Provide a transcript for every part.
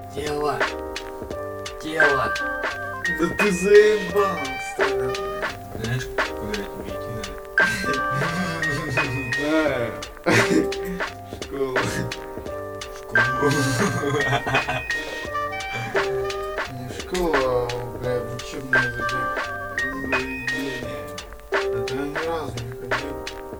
Тело. Тело. Да ты заебался. Знаешь, куда тебе идти надо? Школа. Школу. Не школа, а, бля, в учебное заведение. Это я ни разу не ходил.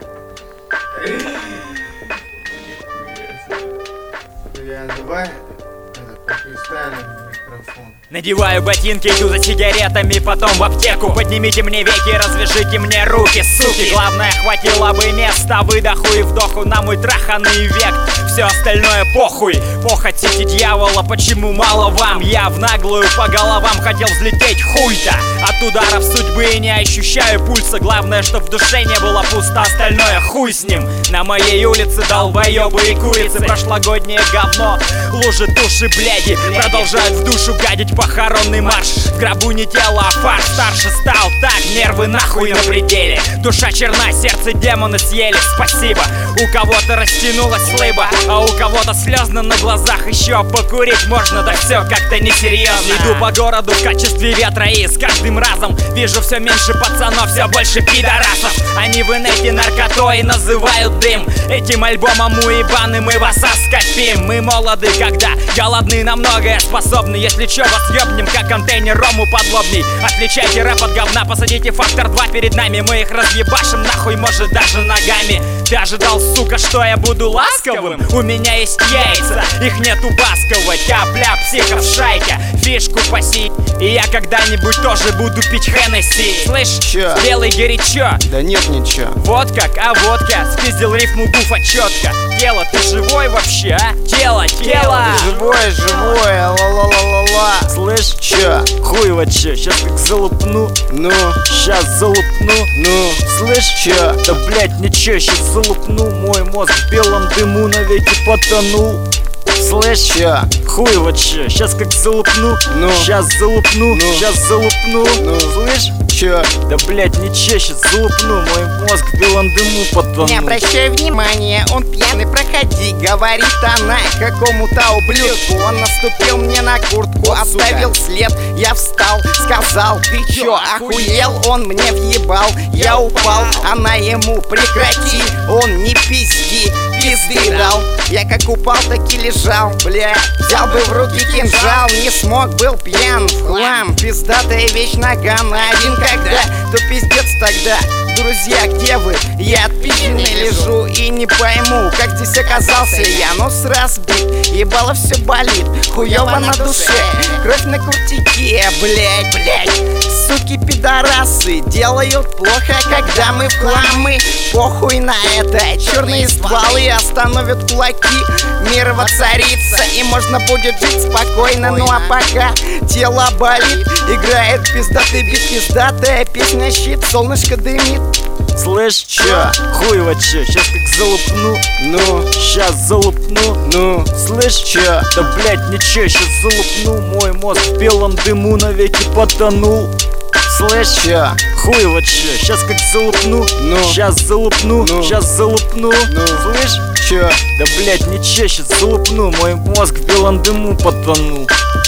Бля, давай это покристаллим микрофон. Надеваю ботинки, иду за сигаретами, потом в аптеку. Поднимите мне веки, развяжите мне руки, суки. Главное, хватило бы места выдоху и вдоху на мой траханный век. Все остальное похуй, похотите дьявола, почему мало вам? Я в наглую по головам хотел взлететь, хуй-то. От ударов судьбы не ощущаю пульса. Главное, чтоб в душе не было пусто, остальное хуй с ним. На моей улице долбоебы и курицы. Прошлогоднее говно, лужи туши, бляди продолжают в душу гадить. Похоронный марш, в гробу не тело, а фарш. Старше стал, так, нервы нахуй на пределе. Душа черна, сердце демоны съели, спасибо. У кого-то растянулась слыба, а у кого-то слезно на глазах. Еще покурить можно, да все как-то несерьезно. Иду по городу в качестве ветра и с каждым разом вижу все меньше пацанов, все больше пидорасов. Они в инете наркотой называют дым. Этим альбомом уебаны мы вас оскопим. Мы молоды, когда голодны, на многое способны. Если чё, вас ёбнем, как контейнер рому подлобней. Отличайте рэп от говна, посадите фактор 2 перед нами. Мы их разъебашим нахуй, может даже ногами. Ты ожидал, сука, что я буду ласковым? У меня есть яйца, их нету басковать. Тяп-ляп, психов шайка, фишку паси. И я когда-нибудь тоже буду пить Хеннесси. Слышь, Чё? сделай горячо. Да нет ничего. Вот как, а водка, спиздил рифму буфа четко. Тело, ты живой вообще, а? Тело, тело. Живое, живое, ла-ла-ла-ла-ла. Слышь, Чё? хуй вот чё, щас как залупну. Ну, Щас залупну. ну, Слышь, чё? да блять, ничего, щас залупну. Мой мозг в белом дыму навеки потонул. Слышь, чё? хуй вот чё, щас как залупну. Ну. Щас залупну, Ну. щас залупну. Ну. Слышь, Чё? да блять, ничего, щас залупну. Мой мозг в белом дыму потонул. Не обращай внимания, он пьяный, проходи. Говорит она какому-то ублюдку. Он наступил мне на куртку, оставил след. Я встал, сказал, ты чё, охуел? Он мне въебал, я упал. Она ему, прекрати, он не пизди. Пизды дал, я как упал, так и лежал, бля. Взял бы в руки кинжал, не смог, был пьян в хлам. Пиздатая вещь наган, один когда, то пиздец тогда. Друзья, где вы? Я отпизженный лежу и не пойму, как здесь оказался я. Нос разбит, ебало все болит, хуёво на душе, кровь на куртике, блять. Суки пидорасы делают плохо, когда мы в хламы. Похуй на это, черные стволы остановят кулаки. Мир воцарится и можно будет жить спокойно. Ну а пока тело болит, играет пиздатый бит, пиздатая песня щит, солнышко дымит. Слышь, Чё? хуй вот чё, щас как залупну. Ну, Щас залупну. ну, Слышь, чё? да блять, ничего, щас залупну. Мой мозг в белом дыму навеки потонул. Слышь, чё? хуй вот чё, щас как залупну. Ну. Щас залупну, Ну. щас залупну. Ну. Слышь, Чё? да блять, ничего, щас залупну. Мой мозг в белом дыму потонул.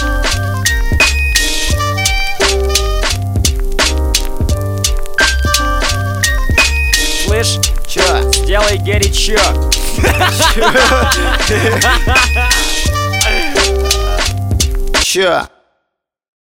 Слышь, Чё? сделай горячо. Чё?